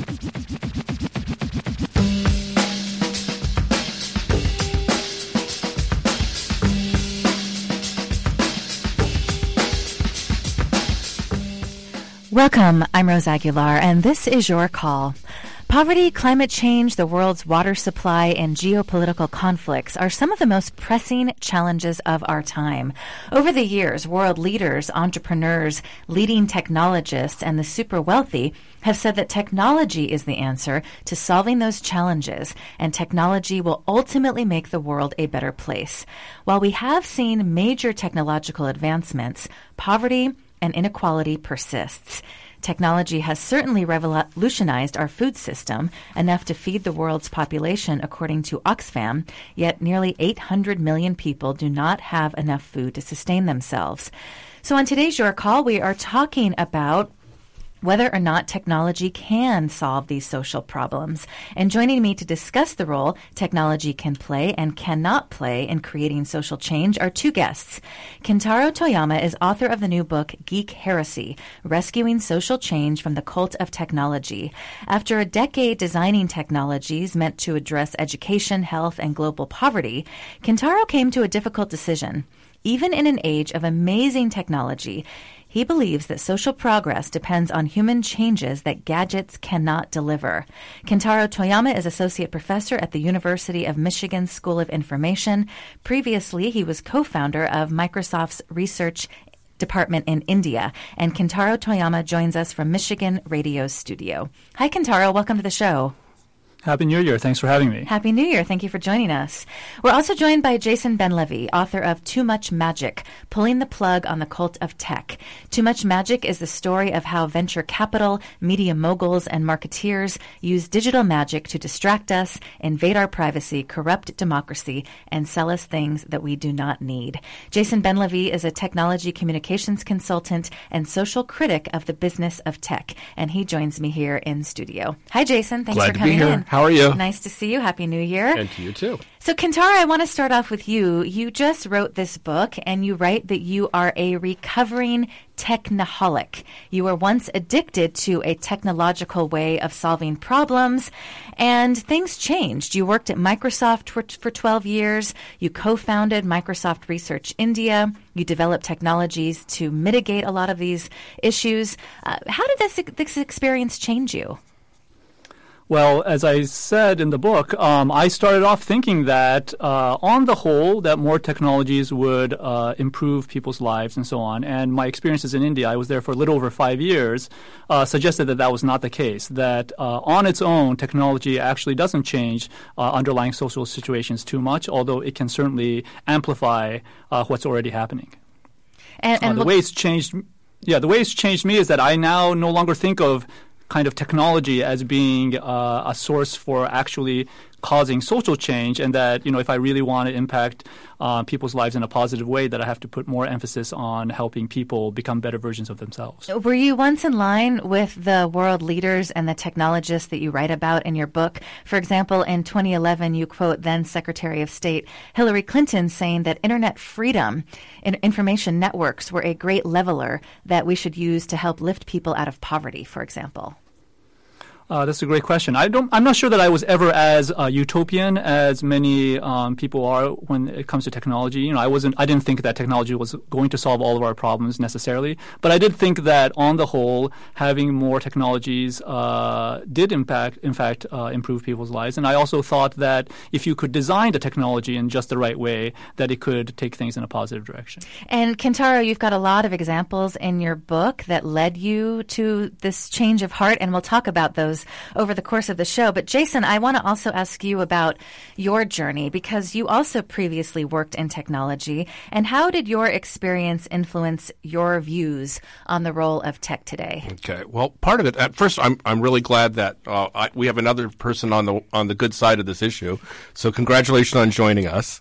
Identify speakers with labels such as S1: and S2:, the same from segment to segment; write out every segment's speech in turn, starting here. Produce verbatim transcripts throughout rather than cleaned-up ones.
S1: Welcome, I'm Rose Aguilar, and this is Your Call. Poverty, climate change, the world's water supply, and geopolitical conflicts are some of the most pressing challenges of our time. Over the years, world leaders, entrepreneurs, leading technologists, and the super wealthy have said that technology is the answer to solving those challenges, and technology will ultimately make the world a better place. While we have seen major technological advancements, poverty and inequality persists. Technology has certainly revolutionized our food system, enough to feed the world's population, according to Oxfam, yet nearly eight hundred million people do not have enough food to sustain themselves. So on today's Your Call, we are talking about whether or not technology can solve these social problems. And joining me to discuss the role technology can play and cannot play in creating social change are two guests. Kentaro Toyama is author of the new book, Geek Heresy, Rescuing Social Change from the Cult of Technology. After a decade designing technologies meant to address education, health, and global poverty, Kentaro came to a difficult decision. Even in an age of amazing technology, he believes that social progress depends on human changes that gadgets cannot deliver. Kentaro Toyama is associate professor at the University of Michigan School of Information. Previously, he was co-founder of Microsoft's research department in India. And Kentaro Toyama joins us from Michigan Radio Studio. Hi, Kentaro. Welcome to the show.
S2: Happy New Year. Thanks for having me.
S1: Happy New Year. Thank you for joining us. We're also joined by Jason Ben-Levy, author of Too Much Magic, Pulling the Plug on the Cult of Tech. Too Much Magic is the story of how venture capital, media moguls, and marketeers use digital magic to distract us, invade our privacy, corrupt democracy, and sell us things that we do not need. Jason Ben-Levy is a technology communications consultant and social critic of the business of tech, and he joins me here in studio. Hi, Jason. Thanks
S3: Glad
S1: for coming
S3: to be here.
S1: in.
S3: How are you?
S1: Nice to see you. Happy New Year.
S3: And to you too.
S1: So, Kentaro, I want to start off with you. You just wrote this book, and you write that you are a recovering technoholic. You were once addicted to a technological way of solving problems, and things changed. You worked at Microsoft for, for twelve years. You co-founded Microsoft Research India. You developed technologies to mitigate a lot of these issues. Uh, how did this, this experience change you?
S2: Well, as I said in the book, um, I started off thinking that uh, on the whole, that more technologies would uh, improve people's lives and so on. And my experiences in India, I was there for a little over five years, uh, suggested that that was not the case, that uh, on its own, technology actually doesn't change uh, underlying social situations too much, although it can certainly amplify uh, what's already happening.
S1: And, and
S2: uh, the
S1: look-
S2: way it's changed, yeah, the way it's changed me is that I now no longer think of kind of technology as being uh, a source for actually causing social change, and that, you know, if I really want to impact uh, people's lives in a positive way, that I have to put more emphasis on helping people become better versions of themselves.
S1: Were you once in line with the world leaders and the technologists that you write about in your book? For example, in twenty eleven, you quote then Secretary of State Hillary Clinton saying that internet freedom and information networks were a great leveler that we should use to help lift people out of poverty, for example.
S2: Uh, that's a great question. I don't. I'm not sure that I was ever as uh, utopian as many um, people are when it comes to technology. You know, I wasn't. I didn't think that technology was going to solve all of our problems necessarily. But I did think that, on the whole, having more technologies uh, did impact, in fact, uh, improve people's lives. And I also thought that if you could design the technology in just the right way, that it could take things in a positive direction.
S1: And Kentaro, you've got a lot of examples in your book that led you to this change of heart, and we'll talk about those over the course of the show. But Jason, I want to also ask you about your journey, because you also previously worked in technology. And how did your experience influence your views on the role of tech today?
S3: Okay. Well, part of it, at first, I'm I'm really glad that uh, I, we have another person on the on the good side of this issue. So congratulations on joining us.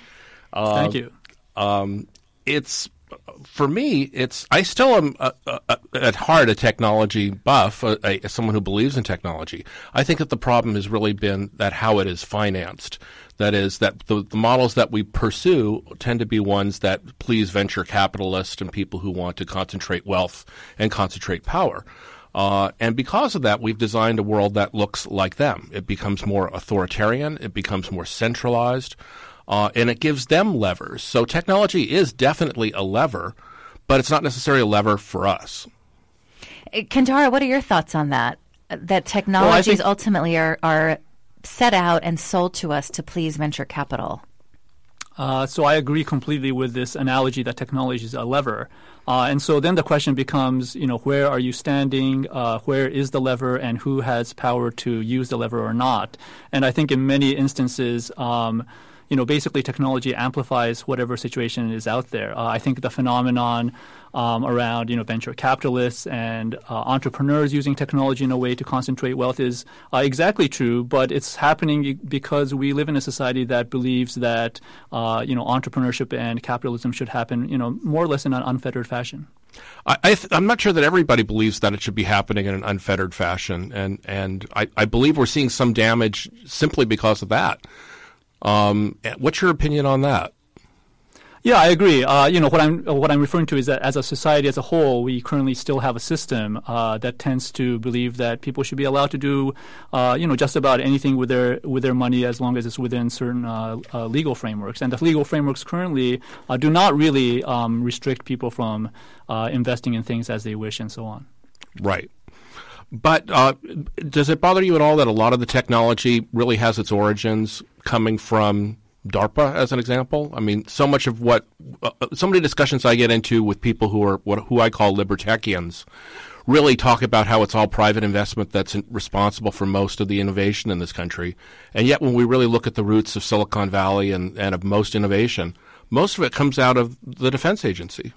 S2: uh, Thank you.
S3: Um, it's For me, it's I still am uh, uh, at heart a technology buff, uh, a, someone who believes in technology. I think that the problem has really been that how it is financed. That is, that the, the models that we pursue tend to be ones that please venture capitalists and people who want to concentrate wealth and concentrate power. Uh, and because of that, we've designed a world that looks like them. It becomes more authoritarian. It becomes more centralized. Uh, and it gives them levers. So technology is definitely a lever, but it's not necessarily a lever for us.
S1: Kentaro, what are your thoughts on that? That technologies well, think- ultimately are, are set out and sold to us to please venture capital.
S2: Uh, so I agree completely with this analogy that technology is a lever. Uh, and so then the question becomes, you know, where are you standing? Uh, where is the lever, and who has power to use the lever or not? And I think in many instances, um, you know, basically technology amplifies whatever situation is out there. Uh, I think the phenomenon um, around, you know, venture capitalists and uh, entrepreneurs using technology in a way to concentrate wealth is uh, exactly true, but it's happening because we live in a society that believes that, uh, you know, entrepreneurship and capitalism should happen, you know, more or less in an unfettered fashion.
S3: I, I th- I'm not sure that everybody believes that it should be happening in an unfettered fashion, and, and I, I believe we're seeing some damage simply because of that. Um, what's your opinion on that?
S2: Yeah, I agree. Uh, you know, what I'm what I'm referring to is that as a society as a whole, we currently still have a system uh, that tends to believe that people should be allowed to do, uh, you know, just about anything with their with their money as long as it's within certain uh, uh, legal frameworks. And the legal frameworks currently uh, do not really um, restrict people from uh, investing in things as they wish and so on.
S3: Right. But uh, does it bother you at all that a lot of the technology really has its origins coming from DARPA, as an example? I mean, so much of what uh, so many discussions I get into with people who are what who I call libertarians really talk about how it's all private investment that's in, responsible for most of the innovation in this country. And yet when we really look at the roots of Silicon Valley and, and of most innovation, most of it comes out of the defense agency.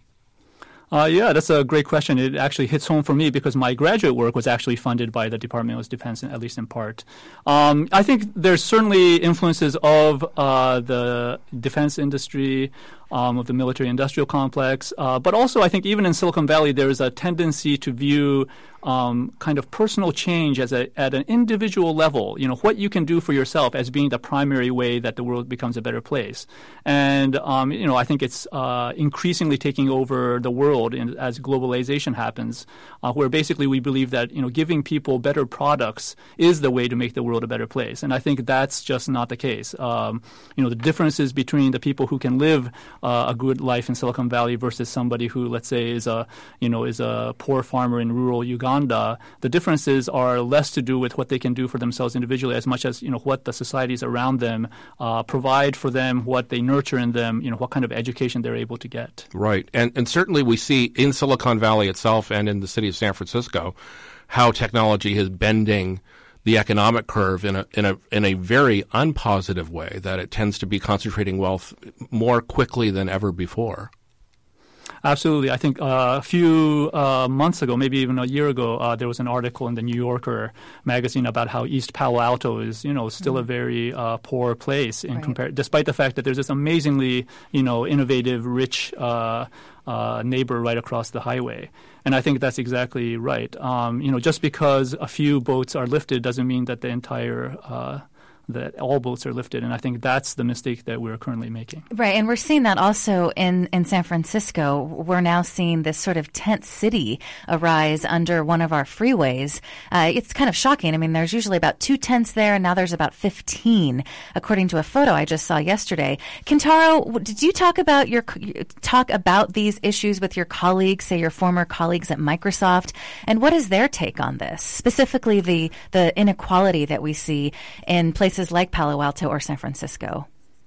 S2: Uh, yeah, that's a great question. It actually hits home for me because my graduate work was actually funded by the Department of Defense, at least in part. Um, I think there's certainly influences of uh, the defense industry, um, of the military-industrial complex, uh, but also I think even in Silicon Valley there is a tendency to view um, kind of personal change as a, at an individual level, you know, what you can do for yourself as being the primary way that the world becomes a better place. And, um, you know, I think it's uh, increasingly taking over the world in, as globalization happens, uh, where basically we believe that, you know, giving people better products is the way to make the world a better place. And I think that's just not the case. Um, you know, the differences between the people who can live uh, a good life in Silicon Valley versus somebody who, let's say, is a, you know, is a poor farmer in rural Uganda, the differences are less to do with what they can do for themselves individually as much as, you know, what the societies around them uh, provide for them, what they nurture in them, you know, what kind of education they're able to get.
S3: Right. And, and certainly we see in Silicon Valley itself and in the city of San Francisco how technology is bending the economic curve in a in a in a very unpositive way, that it tends to be concentrating wealth more quickly than ever before.
S2: Absolutely. I think uh, a few uh, months ago, maybe even a year ago, uh, there was an article in the New Yorker magazine about how East Palo Alto is, you know, still mm-hmm. a very uh, poor place in right. compar- despite the fact that there's this amazingly, you know, innovative, rich uh, uh, neighbor right across the highway. And I think that's exactly right. Um, you know, just because a few boats are lifted doesn't mean that the entire uh, that all boats are lifted. And I think that's the mistake that we're currently making.
S1: Right. And we're seeing that also in, in San Francisco. We're now seeing this sort of tent city arise under one of our freeways. Uh, it's kind of shocking. I mean, there's usually about two tents there, and now there's about fifteen, according to a photo I just saw yesterday. Kentaro, did you talk about your talk about these issues with your colleagues, say your former colleagues at Microsoft? And what is their take on this, specifically the, the inequality that we see in places like Palo Alto or San Francisco?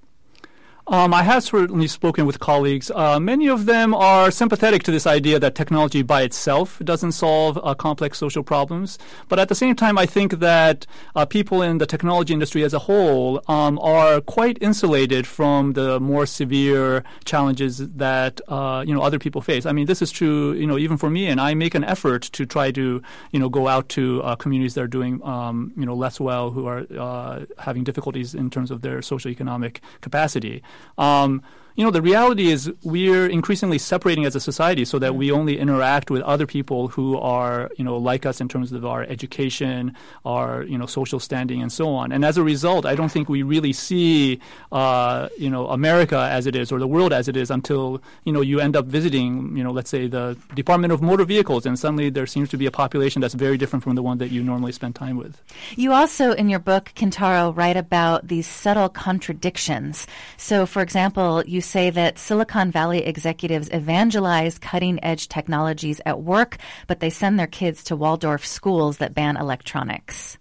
S2: Um, I have certainly spoken with colleagues. Uh, many of them are sympathetic to this idea that technology by itself doesn't solve uh, complex social problems. But at the same time, I think that uh, people in the technology industry as a whole um, are quite insulated from the more severe challenges that uh, you know other people face. I mean, this is true, you know, even for me. And I make an effort to try to, you know, go out to uh, communities that are doing, um, you know, less well, who are uh, having difficulties in terms of their socioeconomic capacity. Um, you know, the reality is we're increasingly separating as a society so that we only interact with other people who are, you know, like us in terms of our education, our, you know, social standing and so on. And as a result, I don't think we really see, uh, you know, America as it is or the world as it is until, you know, you end up visiting, you know, let's say the Department of Motor Vehicles, and suddenly there seems to be a population that's very different from the one that you normally spend time with.
S1: You also, in your book, Kintaro, write about these subtle contradictions. So, for example, you say that Silicon Valley executives evangelize cutting-edge technologies at work, but they send their kids to Waldorf schools that ban electronics.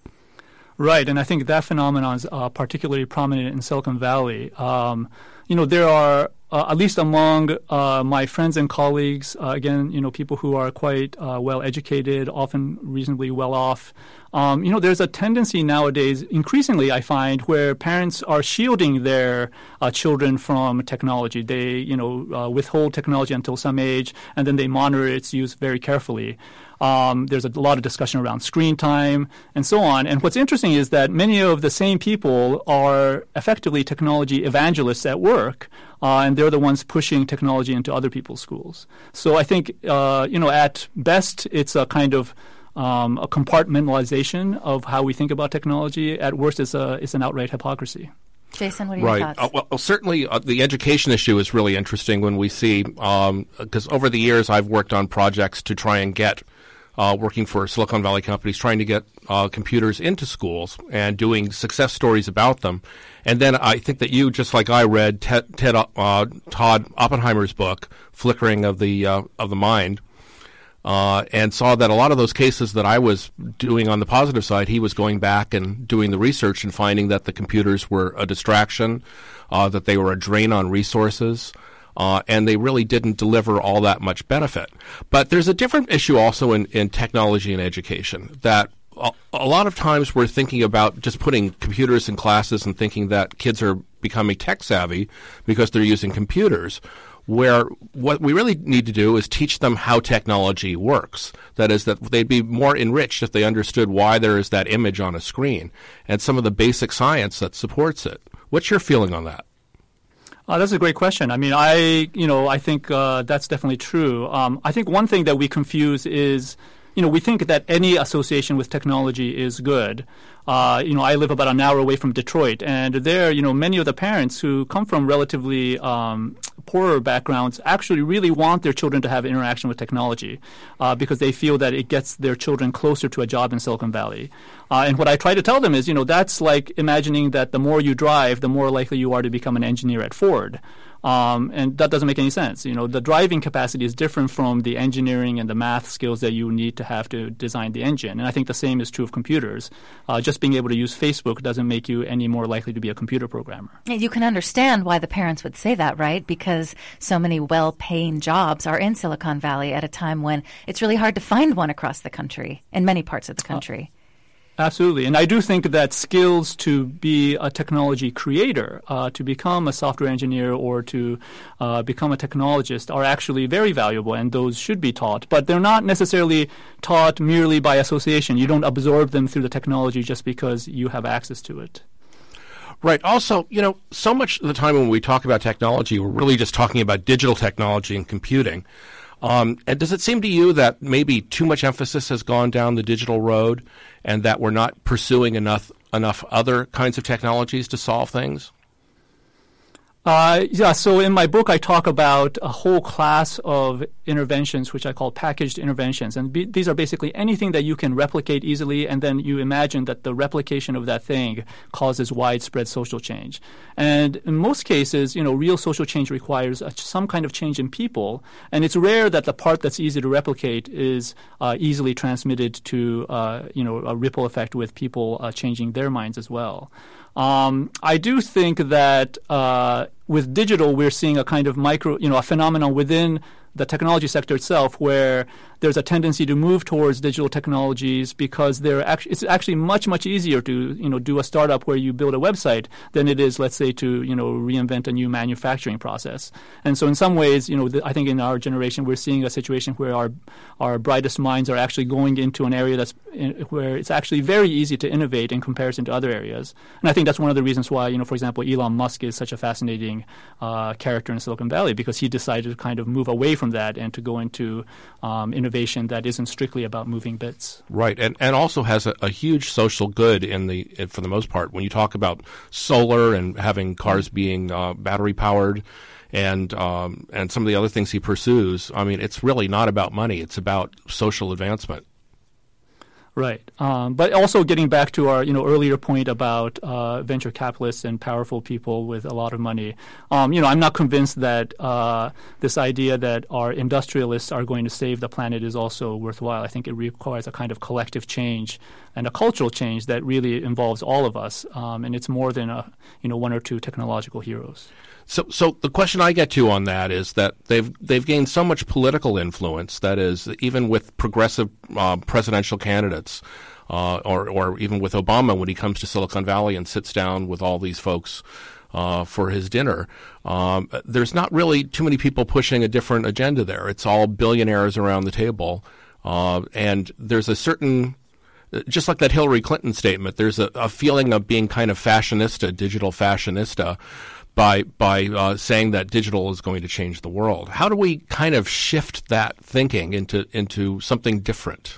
S2: Right, and I think that phenomenon is uh, particularly prominent in Silicon Valley. Um, you know, there are, uh, at least among uh, my friends and colleagues, uh, again, you know, people who are quite uh, well-educated, often reasonably well-off, Um, you know, there's a tendency nowadays, increasingly, I find, where parents are shielding their uh, children from technology. They, you know, uh, withhold technology until some age, and then they monitor its use very carefully. Um, there's a lot of discussion around screen time and so on. And what's interesting is that many of the same people are effectively technology evangelists at work, uh, and they're the ones pushing technology into other people's schools. So I think, uh, you know, at best, it's a kind of Um, a compartmentalization of how we think about technology. At worst, it's, a, it's an outright hypocrisy.
S1: Jason, what are your
S3: right.
S1: thoughts?
S3: Uh, well, well, certainly uh, the education issue is really interesting when we see, because um, over the years I've worked on projects to try and get, uh, working for Silicon Valley companies, trying to get uh, computers into schools and doing success stories about them. And then I think that you, just like I read Ted, Ted uh, Todd Oppenheimer's book, Flickering of the uh, of the Mind, Uh, and saw that a lot of those cases that I was doing on the positive side, he was going back and doing the research and finding that the computers were a distraction, uh, that they were a drain on resources, uh, and they really didn't deliver all that much benefit. But there's a different issue also in, in technology and education, that a, a lot of times we're thinking about just putting computers in classes and thinking that kids are becoming tech savvy because they're using computers, where what we really need to do is teach them how technology works. That is, that they'd be more enriched if they understood why there is that image on a screen and some of the basic science that supports it. What's your feeling on that?
S2: Uh, that's a great question. I mean, I, you know, I think uh, that's definitely true. Um, I think one thing that we confuse is, you know, we think that any association with technology is good. Uh, you know, I live about an hour away from Detroit, and there, you know, many of the parents who come from relatively um, poorer backgrounds actually really want their children to have interaction with technology uh, because they feel that it gets their children closer to a job in Silicon Valley. Uh, and what I try to tell them is, you know, that's like imagining that the more you drive, the more likely you are to become an engineer at Ford. Um, and that doesn't make any sense. You know, the driving capacity is different from the engineering and the math skills that you need to have to design the engine. And I think the same is true of computers. Uh, just being able to use Facebook doesn't make you any more likely to be a computer programmer.
S1: You can understand why the parents would say that, right? Because so many well-paying jobs are in Silicon Valley at a time when it's really hard to find one across the country, in many parts of the country. Uh,
S2: Absolutely. And I do think that skills to be a technology creator, uh, to become a software engineer or to uh, become a technologist are actually very valuable, and those should be taught. But they're not necessarily taught merely by association. You don't absorb them through the technology just because you have access to it.
S3: Right. Also, you know, so much of the time when we talk about technology, we're really just talking about digital technology and computing. Um, and does it seem to you that maybe too much emphasis has gone down the digital road and that we're not pursuing enough enough other kinds of technologies to solve things?
S2: Uh, yeah, so in my book, I talk about a whole class of interventions, which I call packaged interventions. And be, these are basically anything that you can replicate easily, and then you imagine that the replication of that thing causes widespread social change. And in most cases, you know, real social change requires a, some kind of change in people. And it's rare that the part that's easy to replicate is uh, easily transmitted to, uh, you know, a ripple effect with people uh, changing their minds as well. Um, I do think that uh, with digital, we're seeing a kind of micro, you know, a phenomenon within the technology sector itself where there's a tendency to move towards digital technologies because they're actually, it's actually much, much easier to, you know, do a startup where you build a website than it is, let's say, to, you know, reinvent a new manufacturing process. And so in some ways, you know, th- I think in our generation, we're seeing a situation where our our brightest minds are actually going into an area that's in, where it's actually very easy to innovate in comparison to other areas. And I think that's one of the reasons why, you know, for example, Elon Musk is such a fascinating uh, character in Silicon Valley, because he decided to kind of move away from that and to go into um, innovation that isn't strictly about moving bits.
S3: Right, and and also has a, a huge social good in the for the most part. When you talk about solar and having cars being uh, battery powered, and um, and some of the other things he pursues, I mean, it's really not about money. It's about social advancement.
S2: Right. Um, but also getting back to our, you know, earlier point about uh, venture capitalists and powerful people with a lot of money, um, you know, I'm not convinced that uh, this idea that our industrialists are going to save the planet is also worthwhile. I think it requires a kind of collective change and a cultural change that really involves all of us, um, and it's more than a, you know, one or two technological heroes.
S3: So, so the question I get to on that is that they've they've gained so much political influence. That is, even with progressive uh, presidential candidates, uh, or or even with Obama when he comes to Silicon Valley and sits down with all these folks uh, for his dinner, um, there's not really too many people pushing a different agenda there. It's all billionaires around the table, uh, and there's a certain. Just like that Hillary Clinton statement, there's a, a feeling of being kind of fashionista, digital fashionista, by by uh, saying that digital is going to change the world. How do we kind of shift that thinking into into something different?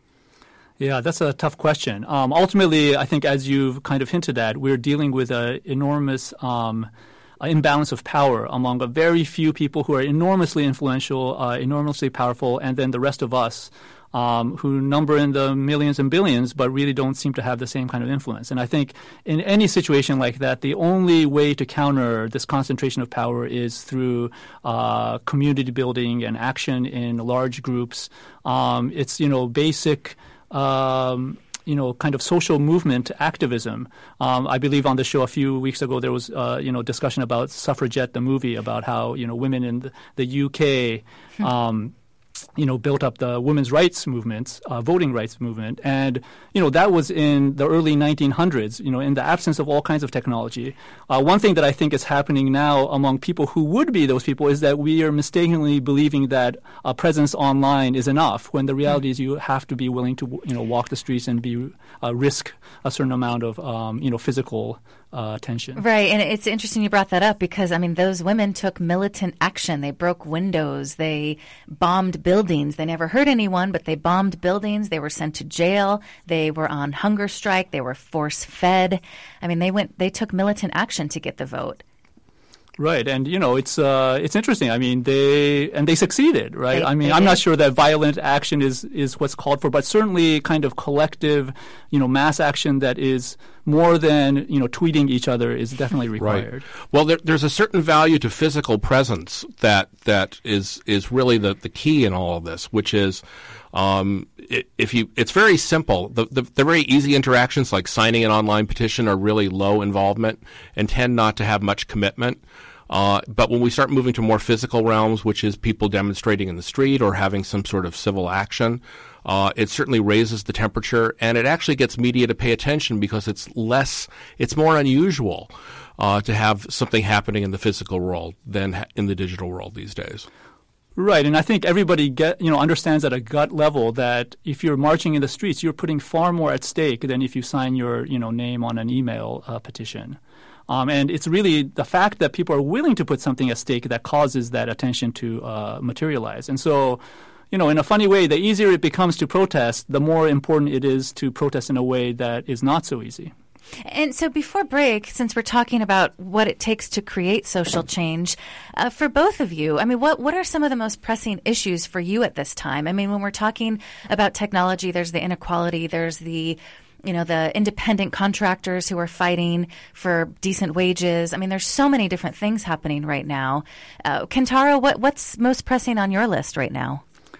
S2: Yeah, that's a tough question. Um, ultimately, I think as you've kind of hinted at, we're dealing with an enormous um, imbalance of power among a very few people who are enormously influential, uh, enormously powerful, and then the rest of us, Um, who number in the millions and billions, but really don't seem to have the same kind of influence. And I think in any situation like that, the only way to counter this concentration of power is through uh, community building and action in large groups. Um, it's, you know, basic um, you know, kind of social movement activism. Um, I believe on the show a few weeks ago there was, uh, you know, discussion about Suffragette, the movie, about how, you know, women in the, the U K um, you know, built up the women's rights movement, uh, voting rights movement. And, you know, that was in the early nineteen hundreds, you know, in the absence of all kinds of technology. Uh, one thing that I think is happening now among people who would be those people is that we are mistakenly believing that a presence online is enough, when the reality mm. is you have to be willing to, you know, walk the streets and be uh, risk a certain amount of, um, you know, physical Uh, tension.
S1: Right. And it's interesting you brought that up because, I mean, those women took militant action. They broke windows. They bombed buildings. They never hurt anyone, but they bombed buildings. They were sent to jail. They were on hunger strike. They were force fed. I mean, they went, they took militant action to get the vote.
S2: Right, and you know it's uh, it's interesting. I mean, they and they succeeded, right?
S1: They,
S2: I mean, I'm not sure that violent action is, is what's called for, but certainly kind of collective, you know, mass action that is more than, you know, tweeting each other is definitely required.
S3: Right. Well, there, there's a certain value to physical presence that that is is really the, the key in all of this, which is. Um, if you, it's very simple. The, the, the very easy interactions like signing an online petition are really low involvement and tend not to have much commitment. Uh, but when we start moving to more physical realms, which is people demonstrating in the street or having some sort of civil action, uh, it certainly raises the temperature, and it actually gets media to pay attention because it's less, it's more unusual uh, to have something happening in the physical world than in the digital world these days.
S2: Right, and I think everybody get you know understands at a gut level that if you're marching in the streets, you're putting far more at stake than if you sign your you know name on an email uh, petition. Um, and it's really the fact that people are willing to put something at stake that causes that attention to uh, materialize. And so, you know, in a funny way, the easier it becomes to protest, the more important it is to protest in a way that is not so easy.
S1: And so before break, since we're talking about what it takes to create social change, uh, for both of you, I mean, what, what are some of the most pressing issues for you at this time? I mean, when we're talking about technology, there's the inequality, there's the, you know, the independent contractors who are fighting for decent wages. I mean, there's so many different things happening right now. Uh, Kentaro, what, what's most pressing on your list right now?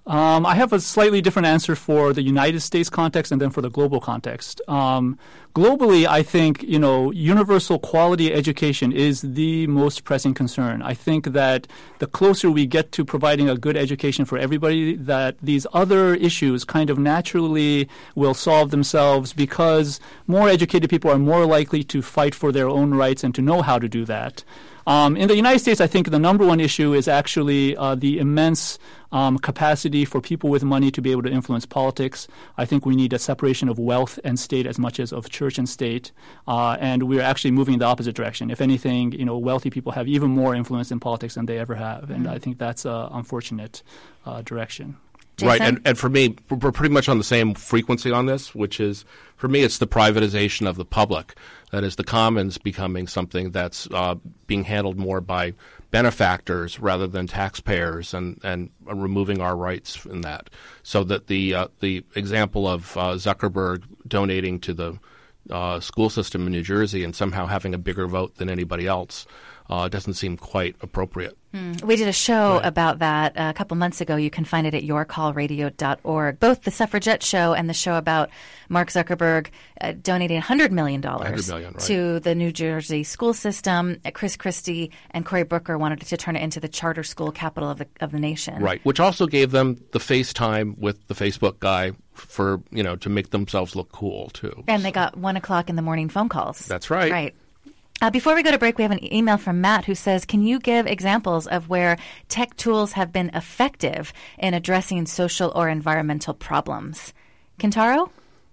S2: Um, I have a slightly different answer for the United States context and then for the global context. Um, globally, I think, you know, universal quality education is the most pressing concern. I think that the closer we get to providing a good education for everybody, that these other issues kind of naturally will solve themselves because more educated people are more likely to fight for their own rights and to know how to do that. Um, in the United States, I think the number one issue is actually uh, the immense um, capacity for people with money to be able to influence politics. I think we need a separation of wealth and state as much as of church and state, uh, and we're actually moving in the opposite direction. If anything, you know, wealthy people have even more influence in politics than they ever have, and mm. I think that's an unfortunate uh, direction.
S1: Jason?
S3: Right, and, and for me, we're pretty much on the same frequency on this, which is, for me, it's the privatization of the public. That is, the commons becoming something that's uh, being handled more by benefactors rather than taxpayers, and, and uh, removing our rights in that. So that the uh, the example of uh, Zuckerberg donating to the uh, school system in New Jersey and somehow having a bigger vote than anybody else uh, doesn't seem quite appropriate.
S1: Mm. We did a show
S3: right.
S1: about that uh, a couple months ago. You can find it at your call radio dot org. Both the suffragette show and the show about Mark Zuckerberg uh, donating one hundred million dollars
S3: one hundred million, right.
S1: to the New Jersey school system. Uh, Chris Christie and Cory Booker wanted to turn it into the charter school capital of the of the nation.
S3: Right, which also gave them the FaceTime with the Facebook guy for, you know, to make themselves look cool, too.
S1: And they got one o'clock in the morning phone calls.
S3: That's right.
S1: Right. Uh, before we go to break, we have an email from Matt who says, can you give examples of where tech tools have been effective in addressing social or environmental problems? Kentaro?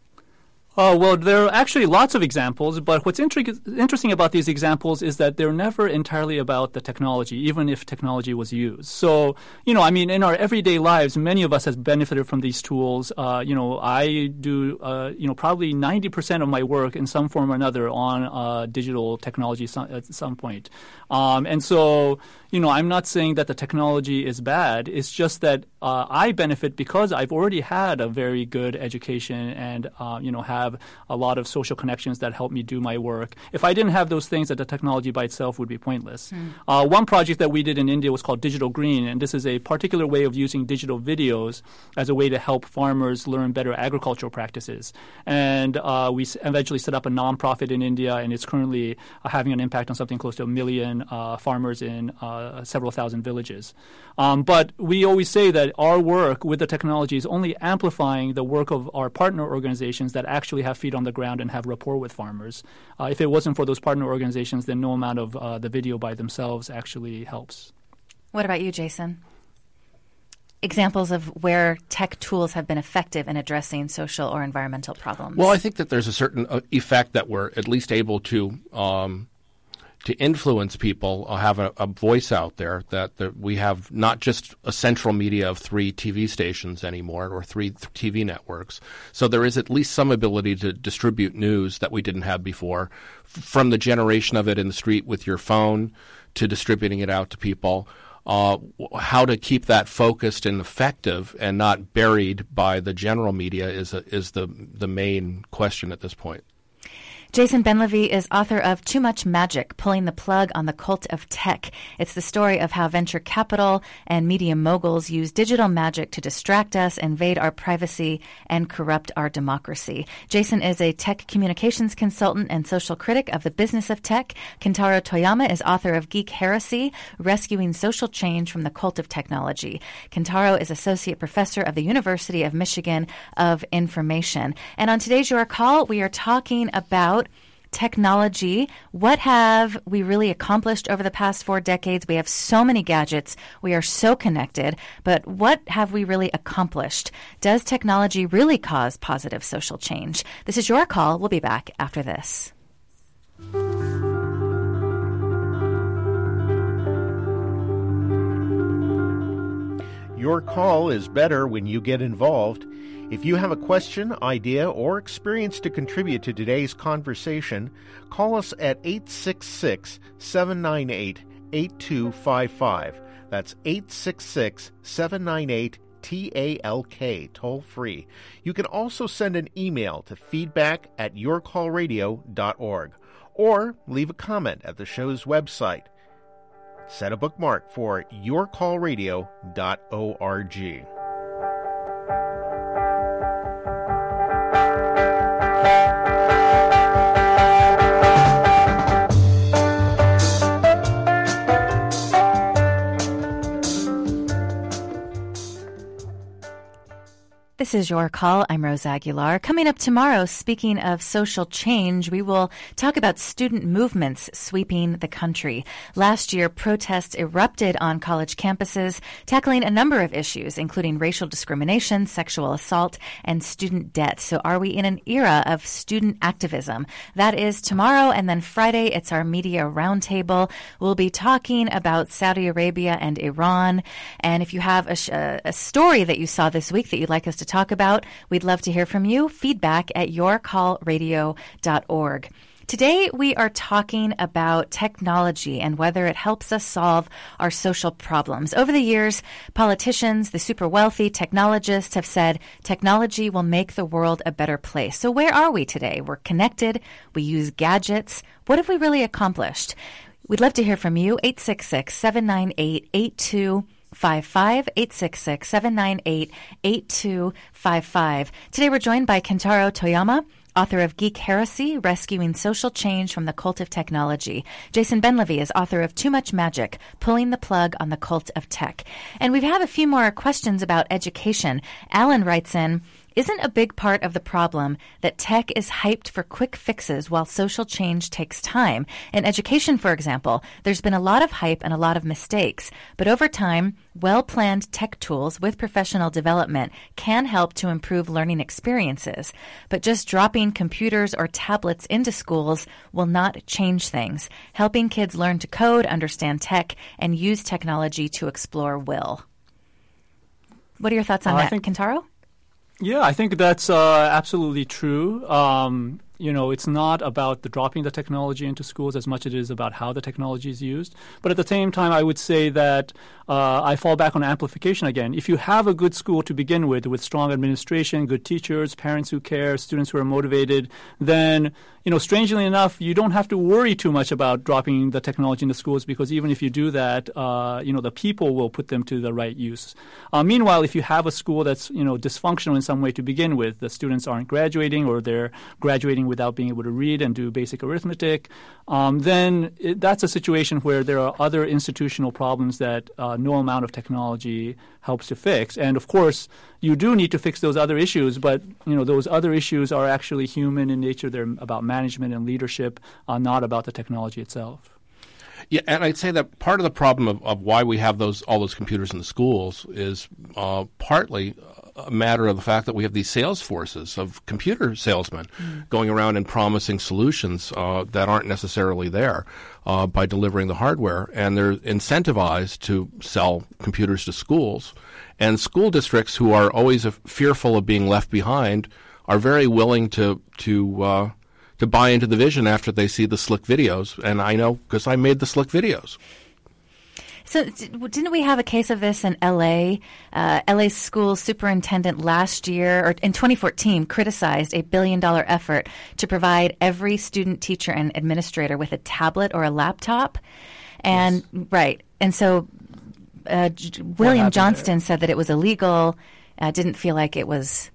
S2: Oh, well, there are actually lots of examples, but what's inter- interesting about these examples is that they're never entirely about the technology, even if technology was used. So, you know, I mean, in our everyday lives, many of us have benefited from these tools. Uh, you know, I do, uh, you know, probably ninety percent of my work in some form or another on uh, digital technology some, at some point. Um, and so, you know, I'm not saying that the technology is bad. It's just that uh, I benefit because I've already had a very good education and, uh, you know, have a lot of social connections that help me do my work. If I didn't have those things, that the technology by itself would be pointless. Mm. Uh, one project that we did in India was called Digital Green, and this is a particular way of using digital videos as a way to help farmers learn better agricultural practices. And uh, we s- eventually set up a nonprofit in India, and it's currently uh, having an impact on something close to a million uh, farmers in uh, several thousand villages. Um, but we always say that our work with the technology is only amplifying the work of our partner organizations that actually have feet on the ground and have rapport with farmers. Uh, if it wasn't for those partner organizations, then no amount of uh, the video by themselves actually helps.
S1: What about you, Jason? Examples of where tech tools have been effective in addressing social or environmental problems?
S3: Well, I think that there's a certain uh, effect that we're at least able to um, to influence people, uh, have a, a voice out there, that, that we have not just a central media of three T V stations anymore or three th- T V networks. So there is at least some ability to distribute news that we didn't have before, f- from the generation of it in the street with your phone to distributing it out to people. Uh, how to keep that focused and effective and not buried by the general media is a, is the the main question at this point.
S1: Jason Benlevy is author of Too Much Magic, Pulling the Plug on the Cult of Tech. It's the story of how venture capital and media moguls use digital magic to distract us, invade our privacy, and corrupt our democracy. Jason is a tech communications consultant and social critic of the business of tech. Kentaro Toyama is author of Geek Heresy, Rescuing Social Change from the Cult of Technology. Kentaro is associate professor of the University of Michigan of Information. And on today's Your Call, we are talking about technology. What have we really accomplished over the past four decades? We have so many gadgets. We are so connected. But what have we really accomplished? Does technology really cause positive social change? This is Your Call. We'll be back after this.
S4: Your call is better when you get involved. If you have a question, idea, or experience to contribute to today's conversation, call us at eight six six, seven nine eight, eight two five five. That's eight six six, seven nine eight, T A L K, toll free. You can also send an email to feedback at your call radio dot org or leave a comment at the show's website. Set a bookmark for your call radio dot org.
S1: This is Your Call. I'm Rose Aguilar. Coming up tomorrow, speaking of social change, we will talk about student movements sweeping the country. Last year, protests erupted on college campuses, tackling a number of issues, including racial discrimination, sexual assault, and student debt. So are we in an era of student activism? That is tomorrow, and then Friday, it's our media roundtable. We'll be talking about Saudi Arabia and Iran. And if you have a, sh- a story that you saw this week that you'd like us to talk about, we'd love to hear from you. Feedback at your call radio dot org. Today, we are talking about technology and whether it helps us solve our social problems. Over the years, politicians, the super wealthy, technologists have said technology will make the world a better place. So where are we today? We're connected. We use gadgets. What have we really accomplished? We'd love to hear from you. eight six six, seven nine eight, eight two five five, eight six six, seven nine eight, eight two five five. Today we're joined by Kentaro Toyama, author of Geek Heresy, Rescuing Social Change from the Cult of Technology. Jason Benlevy is author of Too Much Magic, Pulling the Plug on the Cult of Tech. And we have a few more questions about education. Alan writes in, isn't a big part of the problem that tech is hyped for quick fixes while social change takes time? In education, for example, there's been a lot of hype and a lot of mistakes. But over time, well-planned tech tools with professional development can help to improve learning experiences. But just dropping computers or tablets into schools will not change things. Helping kids learn to code, understand tech, and use technology to explore will. What are your thoughts on
S2: uh,
S1: that,
S2: I think-
S1: Kentaro?
S2: Yeah, I think that's uh, absolutely true. Um, you know, it's not about the dropping the technology into schools as much as it is about how the technology is used. But at the same time, I would say that uh, I fall back on amplification again. If you have a good school to begin with, with strong administration, good teachers, parents who care, students who are motivated, then, you know, strangely enough, you don't have to worry too much about dropping the technology in the schools, because even if you do that, uh, you know, the people will put them to the right use. Uh, meanwhile, if you have a school that's, you know, dysfunctional in some way to begin with, the students aren't graduating or they're graduating without being able to read and do basic arithmetic, um, then it, that's a situation where there are other institutional problems that uh, no amount of technology helps to fix. And of course, you do need to fix those other issues, but you know those other issues are actually human in nature. They're about management and leadership, uh, not about the technology itself.
S3: Yeah, and I'd say that part of the problem of, of why we have those all those computers in the schools is uh, partly a matter of the fact that we have these sales forces of computer salesmen mm. going around and promising solutions uh, that aren't necessarily there uh, by delivering the hardware. And they're incentivized to sell computers to schools. And school districts, who are always fearful of being left behind, are very willing to to uh, to buy into the vision after they see the slick videos. And I know because I made the slick videos.
S1: So didn't we have a case of this in L A? Uh, L A school superintendent last year, or in twenty fourteen, criticized a billion-dollar effort to provide every student, teacher, and administrator with a tablet or a laptop. And yes. Right. And so uh, J- William Johnston there? said that it was illegal, uh, didn't feel like it was...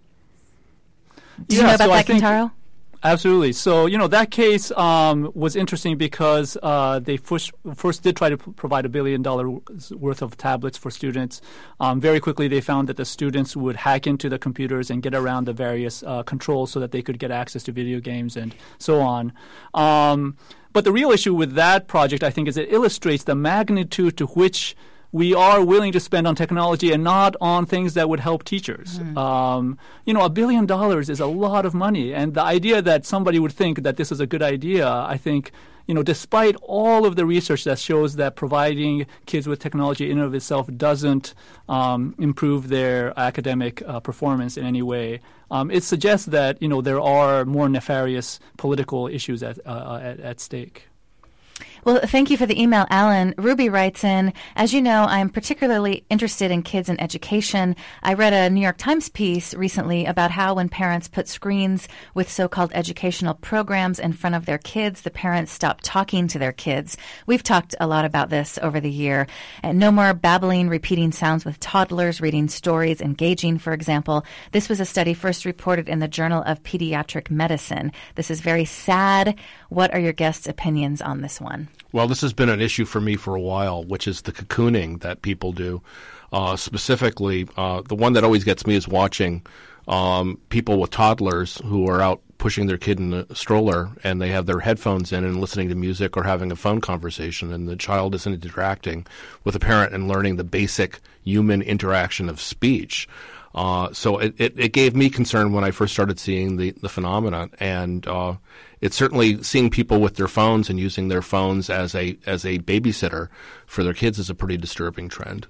S1: Did yeah, you know about so that, Kentaro?
S2: Absolutely. So, you know, that case um, was interesting because uh, they first, first did try to p- provide a billion dollars worth of tablets for students. Um, very quickly, they found that the students would hack into the computers and get around the various uh, controls so that they could get access to video games and so on. Um, but the real issue with that project, I think, is it illustrates the magnitude to which we are willing to spend on technology and not on things that would help teachers. Mm. Um, you know, a billion dollars is a lot of money. And the idea that somebody would think that this is a good idea, I think, you know, despite all of the research that shows that providing kids with technology in and of itself doesn't um, improve their academic uh, performance in any way, um, it suggests that, you know, there are more nefarious political issues at, uh, at, at stake.
S1: Well, thank you for the email, Alan. Ruby writes in, as you know, I'm particularly interested in kids and education. I read a New York Times piece recently about how when parents put screens with so-called educational programs in front of their kids, the parents stop talking to their kids. We've talked a lot about this over the year. And no more babbling, repeating sounds with toddlers, reading stories, engaging, for example. This was a study first reported in the Journal of Pediatric Medicine. This is very sad. What are your guests' opinions on this one?
S3: Well, this has been an issue for me for a while, which is the cocooning that people do. Uh, specifically, uh, the one that always gets me is watching um, people with toddlers who are out pushing their kid in a stroller and they have their headphones in and listening to music or having a phone conversation, and the child isn't interacting with the parent and learning the basic human interaction of speech. Uh, so it, it, it gave me concern when I first started seeing the, the phenomenon, and uh, it's certainly seeing people with their phones and using their phones as a as a babysitter for their kids is a pretty disturbing trend.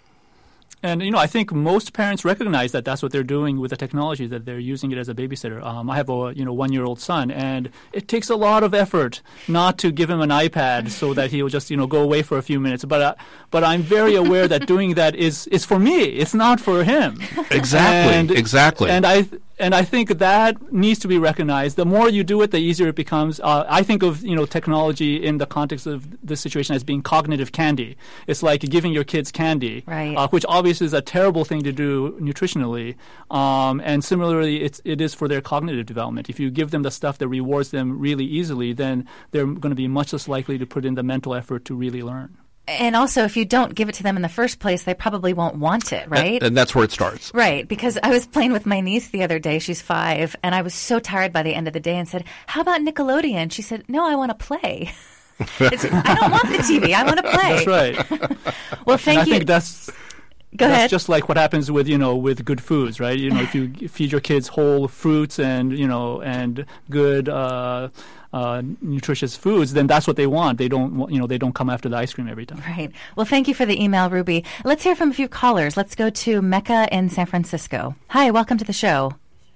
S2: And, you know, I think most parents recognize that that's what they're doing with the technology, that they're using it as a babysitter. Um, I have a, you know, one-year-old son, and it takes a lot of effort not to give him an iPad so that he'll just, you know, go away for a few minutes. But uh, but I'm very aware that doing that is, is for me. It's not for him.
S3: Exactly,
S2: and,
S3: exactly.
S2: And I... And I think that needs to be recognized. The more you do it, the easier it becomes. Uh, I think of, you know, technology in the context of this situation as being cognitive candy. It's like giving your kids candy,
S1: right.
S2: uh, which obviously is a terrible thing to do nutritionally. Um, and similarly, it's, it is for their cognitive development. If you give them the stuff that rewards them really easily, then they're going to be much less likely to put in the mental effort to really learn.
S1: And also, if you don't give it to them in the first place, they probably won't want it, right?
S3: And, and that's where it starts.
S1: Right, because I was playing with my niece the other day. She's five, and I was so tired by the end of the day and said, how about Nickelodeon? She said, no, I want to play. It's, I don't want the T V. I want to play.
S2: That's right.
S1: Well, thank
S2: and
S1: you.
S2: I think that's...
S1: Go
S2: That's
S1: ahead.
S2: just like what happens with, you know, with good foods, right? You know, if you feed your kids whole fruits and, you know, and good uh, uh, nutritious foods, then that's what they want. They don't, want, you know, they don't come after the ice cream every time.
S1: Right. Well, thank you for the email, Ruby. Let's hear from a few callers. Let's go to Mecca in San Francisco. Hi, welcome to the show.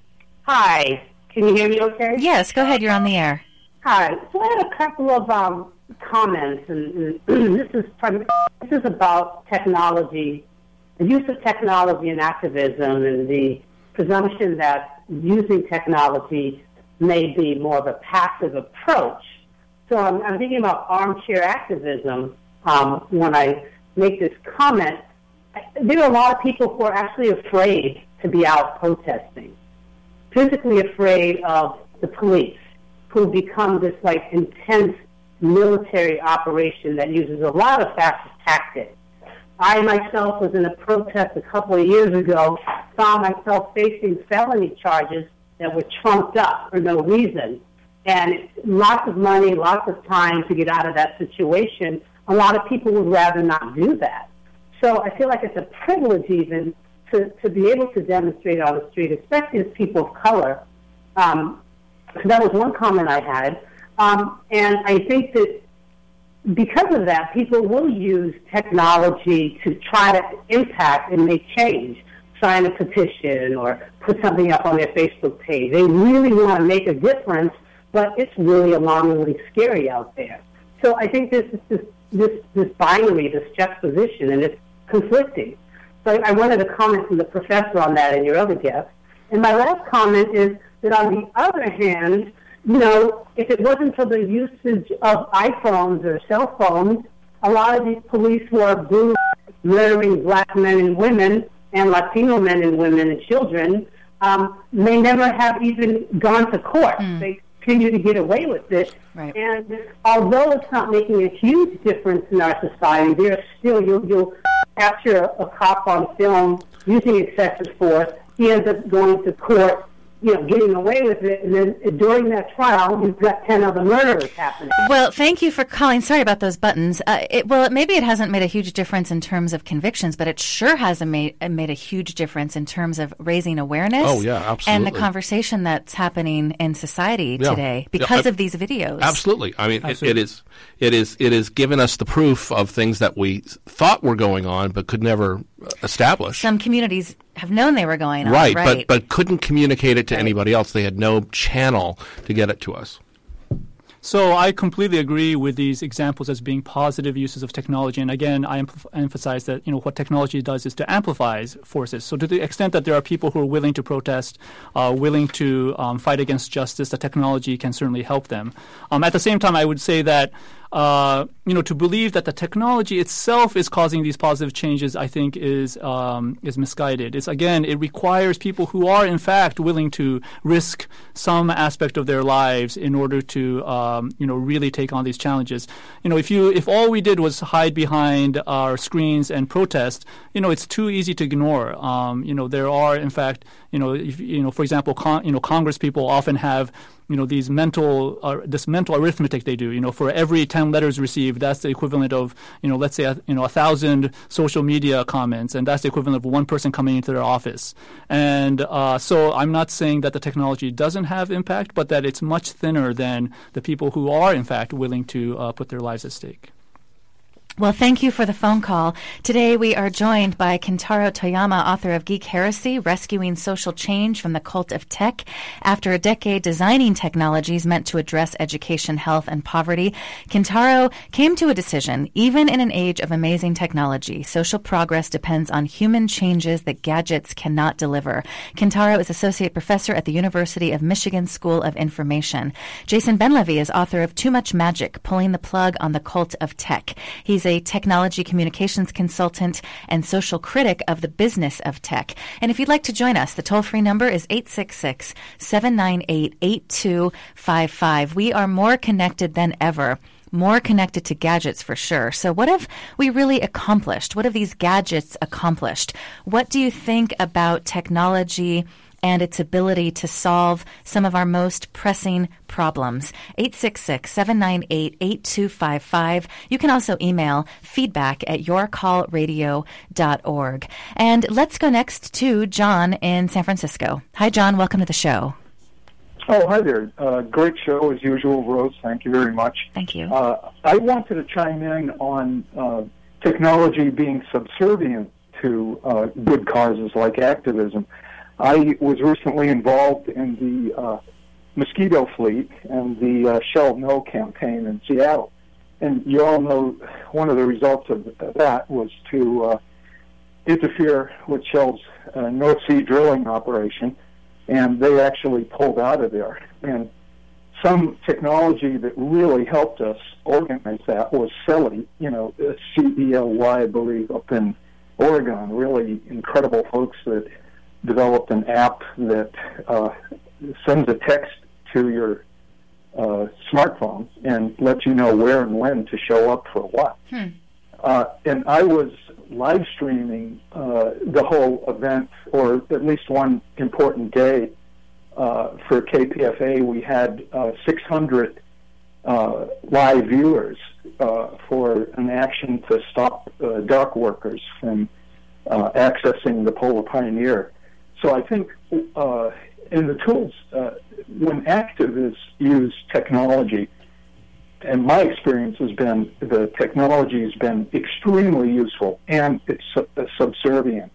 S5: Hi. Can you hear me okay?
S1: Yes, go ahead. You're on the air.
S5: Hi. So I had a couple of um, comments, and, and this is prim- this is about technology, the use of technology in activism, and the presumption that using technology may be more of a passive approach. So I'm, I'm thinking about armchair activism um, when I make this comment. There are a lot of people who are actually afraid to be out protesting, physically afraid of the police, who become this like intense military operation that uses a lot of fascist tactics. I myself was in a protest a couple of years ago, found myself facing felony charges that were trumped up for no reason. And it's lots of money, lots of time to get out of that situation. A lot of people would rather not do that. So I feel like it's a privilege even to, to be able to demonstrate on the street, especially as people of color. Um, so that was one comment I had. Um, and I think that because of that, people will use technology to try to impact and make change, sign a petition or put something up on their Facebook page. They really want to make a difference, but it's really alarmingly scary out there. So I think this is this, this, this binary, this juxtaposition, and it's conflicting. So I wanted to comment from the professor on that and your other guests. And my last comment is that on the other hand, you know, if it wasn't for the usage of iPhones or cell phones, a lot of these police were brutally murdering black men and women and Latino men and women and children um, may never have even gone to court. Mm. They continue to get away with it.
S1: Right.
S5: And although it's not making a huge difference in our society, there's still, you'll, you'll capture a cop on film using excessive force. He ends up going to court, you know, getting away with it, and then during that trial, you've got ten other murders happening.
S1: Well, thank you for calling. Sorry about those buttons. Uh, it, well, maybe it hasn't made a huge difference in terms of convictions, but it sure has made, made a huge difference in terms of raising awareness.
S3: Oh, yeah, absolutely.
S1: And the conversation that's happening in society
S3: yeah.
S1: today because
S3: yeah, I,
S1: of these videos.
S3: Absolutely. I mean, absolutely. It, it is it is it is given us the proof of things that we thought were going on but could never establish.
S1: Some communities have known they were going on,
S3: right?
S1: Right,
S3: but but couldn't communicate it to
S1: right.
S3: anybody else. They had no channel to get it to us.
S2: So I completely agree with these examples as being positive uses of technology. And again, I emph- emphasize that, you know, what technology does is to amplify forces. So to the extent that there are people who are willing to protest, uh, willing to um, fight against justice, the technology can certainly help them. Um, at the same time, I would say that uh, you know, to believe that the technology itself is causing these positive changes, I think, is um, is misguided. It's again, it requires people who are in fact willing to risk some aspect of their lives in order to, um, you know, really take on these challenges. You know, if you if all we did was hide behind our screens and protest, you know, it's too easy to ignore. Um, you know, there are in fact, you know, if, you know, for example, con- you know, Congress people often have, you know, these mental, uh, this mental arithmetic they do. You know, for every ten letters received, that's the equivalent of, you know, let's say, a, you know, a thousand social media comments, and that's the equivalent of one person coming into their office. And uh, so I'm not saying that the technology doesn't have impact, but that it's much thinner than the people who are, in fact, willing to uh, put their lives at stake.
S1: Well, thank you for the phone call. Today we are joined by Kentaro Toyama, author of Geek Heresy, Rescuing Social Change from the Cult of Tech. After a decade designing technologies meant to address education, health, and poverty, Kentaro came to a decision. Even in an age of amazing technology, social progress depends on human changes that gadgets cannot deliver. Kentaro is Associate Professor at the University of Michigan School of Information. Jason Benlevy is author of Too Much Magic, Pulling the Plug on the Cult of Tech. He's a technology communications consultant and social critic of the business of tech. And if you'd like to join us, the toll-free number is eight six six, seven nine eight, eight two five five. We are more connected than ever. More connected to gadgets for sure. So what have we really accomplished? What have these gadgets accomplished? What do you think about technology and its ability to solve some of our most pressing problems? eight six six, seven nine eight, eight two five five. You can also email feedback at your call radio dot org. And let's go next to John in San Francisco. Hi, John. Welcome to the show.
S6: Oh, hi there. Uh, great show as usual, Rose. Thank you very much.
S1: Thank you.
S6: Uh, I wanted to chime in on uh, technology being subservient to uh, good causes like activism. I was recently involved in the uh, mosquito fleet and the uh, Shell No campaign in Seattle. And you all know one of the results of that was to uh, interfere with Shell's uh, North Sea drilling operation, and they actually pulled out of there. And some technology that really helped us organize that was Cely, you know, C E L Y, I believe, up in Oregon. Really incredible folks that developed an app that uh, sends a text to your uh, smartphone and lets you know where and when to show up for what. Hmm. Uh, and I was live streaming uh, the whole event, or at least one important day uh, for K P F A. We had uh, six hundred uh, live viewers uh, for an action to stop uh, dock workers from uh, accessing the Polar Pioneer. So I think uh, in the tools, uh, when activists use technology, and my experience has been the technology has been extremely useful, and it's sub- subservient.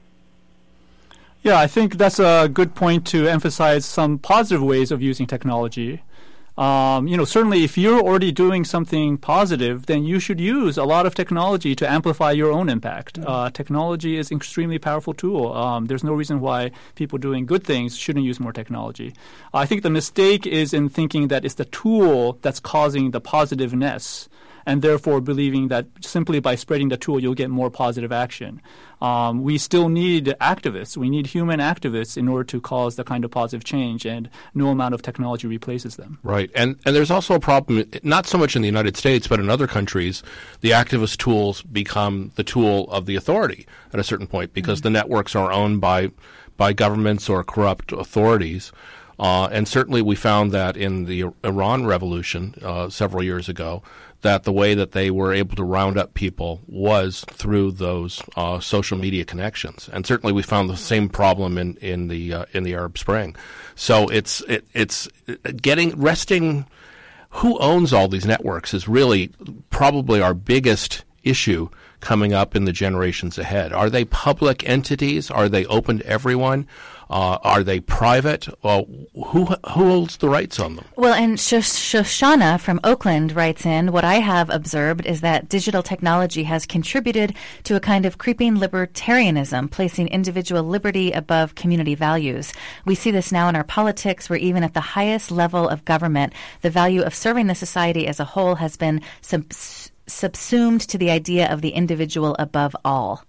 S2: Yeah, I think that's a good point to emphasize some positive ways of using technology. Um, you know, certainly if you're already doing something positive, then you should use a lot of technology to amplify your own impact. Mm-hmm. Uh, technology is an extremely powerful tool. Um, there's no reason why people doing good things shouldn't use more technology. I think the mistake is in thinking that it's the tool that's causing the positiveness, and therefore believing that simply by spreading the tool you'll get more positive action. Um, we still need activists. We need human activists in order to cause the kind of positive change, and no amount of technology replaces them.
S3: Right. And and there's also a problem, not so much in the United States, but in other countries, the activist tools become the tool of the authority at a certain point, because mm-hmm. the networks are owned by by governments or corrupt authorities. Uh, and certainly we found that in the Iran revolution uh, several years ago, that the way that they were able to round up people was through those uh, social media connections. And certainly we found the same problem in, in the uh, in the Arab Spring. So it's it, it's getting resting. Who owns all these networks is really probably our biggest issue coming up in the generations ahead? Are they public entities? Are they open to everyone? Uh, are they private? Uh, who who holds the rights on them?
S1: Well, and Sh- Shoshana from Oakland writes in, what I have observed is that digital technology has contributed to a kind of creeping libertarianism, placing individual liberty above community values. We see this now in our politics, where even at the highest level of government, the value of serving the society as a whole has been sub- subsumed to the idea of the individual above all.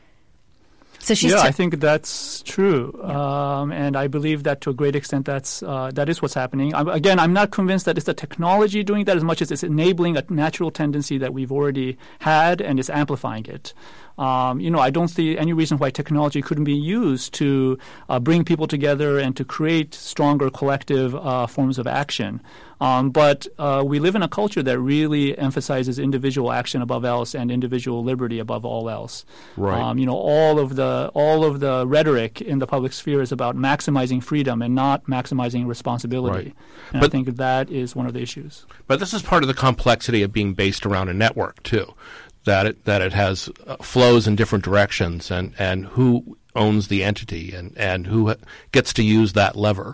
S1: So she's
S2: yeah,
S1: t-
S2: I think that's true, yeah. um, and I believe that to a great extent that's uh, that is what's happening. I'm, again, I'm not convinced that it's the technology doing that as much as it's enabling a natural tendency that we've already had and is amplifying it. Um, you know, I don't see any reason why technology couldn't be used to uh, bring people together and to create stronger collective uh, forms of action. Um, but uh, we live in a culture that really emphasizes individual action above else and individual liberty above all else.
S3: Right.
S2: Um, you know, all of the all of the rhetoric in the public sphere is about maximizing freedom and not maximizing responsibility.
S3: Right.
S2: And
S3: but,
S2: I think that is one of the issues.
S3: But this is part of the complexity of being based around a network too. That it that it has uh, flows in different directions, and, and who owns the entity, and, and who gets to use that lever.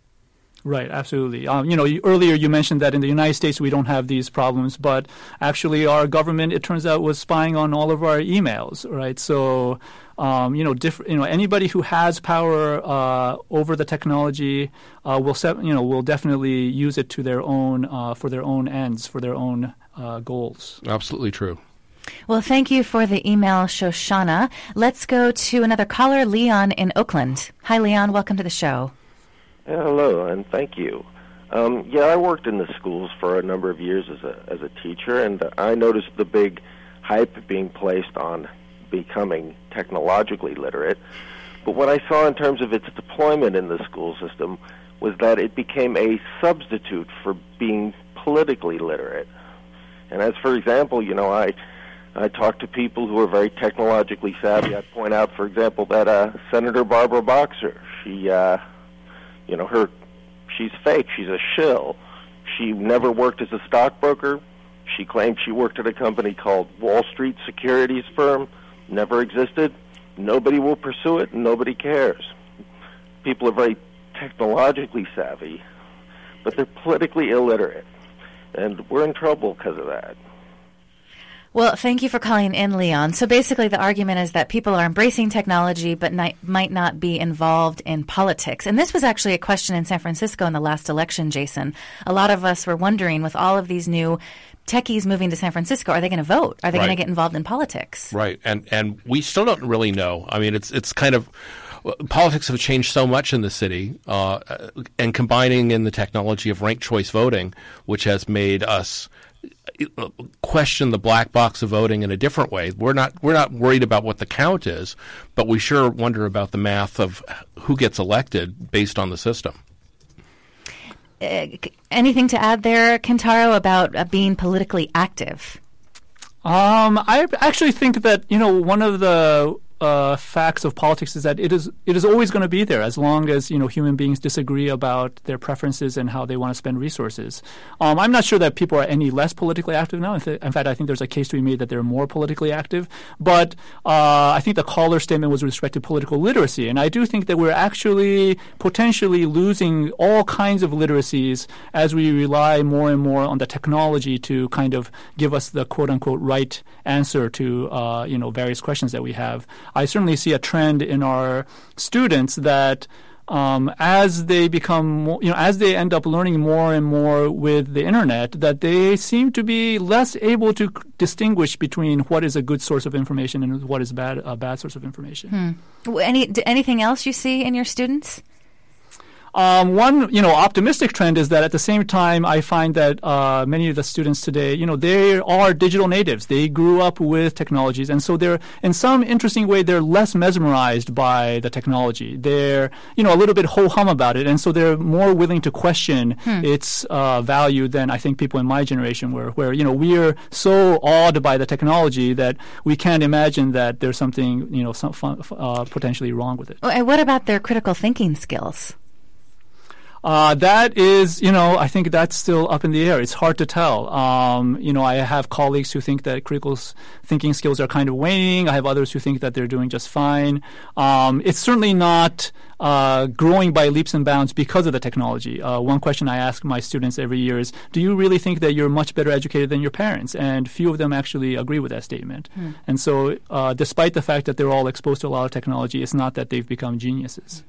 S2: Right, absolutely. Um, you know, you, earlier you mentioned that in the United States we don't have these problems, but actually our government, it turns out, was spying on all of our emails, right? So, um, you know, diff- you know, anybody who has power uh, over the technology uh, will, se- you know, will definitely use it to their own uh, for their own ends, for their own uh, goals.
S3: Absolutely true.
S1: Well, thank you for the email, Shoshana. Let's go to another caller, Leon in Oakland. Hi, Leon. Welcome to the show.
S7: Hello, and thank you. Um, yeah, I worked in the schools for a number of years as a as a teacher, and I noticed the big hype being placed on becoming technologically literate. But what I saw in terms of its deployment in the school system was that it became a substitute for being politically literate. And as, for example, you know, I I talk to people who are very technologically savvy. I point out, for example, that uh, Senator Barbara Boxer, she, uh, you know, her, she's fake. She's a shill. She never worked as a stockbroker. She claimed she worked at a company called Wall Street Securities Firm. Never existed. Nobody will pursue it, and nobody cares. People are very technologically savvy, but they're politically illiterate, and we're in trouble because of that.
S1: Well, thank you for calling in, Leon. So basically the argument is that people are embracing technology but ni- might not be involved in politics. And this was actually a question in San Francisco in the last election, Jason. A lot of us were wondering, with all of these new techies moving to San Francisco, are they going to vote? Are they
S3: Right.
S1: going to get involved in politics?
S3: Right. And and we still don't really know. I mean, it's it's kind of politics have changed so much in the city, uh, and combining in the technology of ranked choice voting, which has made us question the black box of voting in a different way. We're not we're not worried about what the count is, but we sure wonder about the math of who gets elected based on the system.
S1: Uh, anything to add there, Kentaro, about uh, being politically active?
S2: Um, I actually think that, you know, one of the uh, facts of politics is that it is it is always going to be there as long as, you know, human beings disagree about their preferences and how they want to spend resources. Um, I'm not sure that people are any less politically active now. In, th- in fact, I think there's a case to be made that they're more politically active. But uh, I think the caller statement was with respect to political literacy. And I do think that we're actually potentially losing all kinds of literacies as we rely more and more on the technology to kind of give us the quote-unquote right answer to, uh, you know, various questions that we have. I certainly see a trend in our students that um, as they become more, you know, as they end up learning more and more with the internet, that they seem to be less able to c- distinguish between what is a good source of information and what is bad, a bad source of information.
S1: Hmm. Any d- anything else you see in your students?
S2: Um, one, you know, optimistic trend is that at the same time, I find that uh, many of the students today, you know, they are digital natives. They grew up with technologies, and so they're, in some interesting way, they're less mesmerized by the technology. They're, you know, a little bit ho-hum about it, and so they're more willing to question hmm. its uh, value than I think people in my generation were, where, you know, we're so awed by the technology that we can't imagine that there's something, you know, some fun, uh, potentially wrong with it.
S1: And what about their critical thinking skills?
S2: Uh, that is, you know, I think that's still up in the air. It's hard to tell. Um, you know, I have colleagues who think that critical s- thinking skills are kind of waning. I have others who think that they're doing just fine. Um, it's certainly not uh, growing by leaps and bounds because of the technology. Uh, one question I ask my students every year is, do you really think that you're much better educated than your parents? And few of them actually agree with that statement. Hmm. And so uh, despite the fact that they're all exposed to a lot of technology, it's not that they've become geniuses.